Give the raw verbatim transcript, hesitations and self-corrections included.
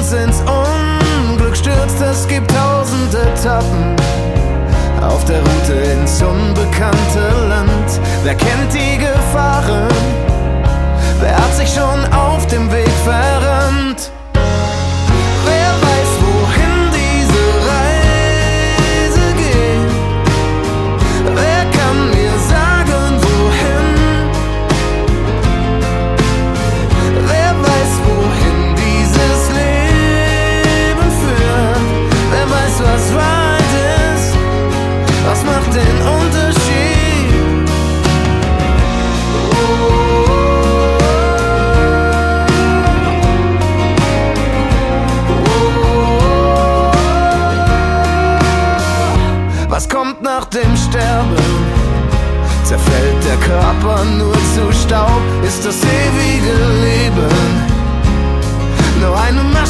uns ins Unglück stürzt. Es gibt tausende Etappen auf der Route ins unbekannte Land. Wer kennt die Gefahren? Wer hat sich schon auf dem Weg verrannt? Wer weiß, wohin diese Reise geht? Wer kann mir sagen, wohin? Wer weiß, wohin dieses Leben führt? Wer weiß, was Wahrheit ist? Was macht den Unterschied? Was kommt nach dem Sterben? Zerfällt der Körper nur zu Staub? Ist das ewige Leben nur eine Maschine?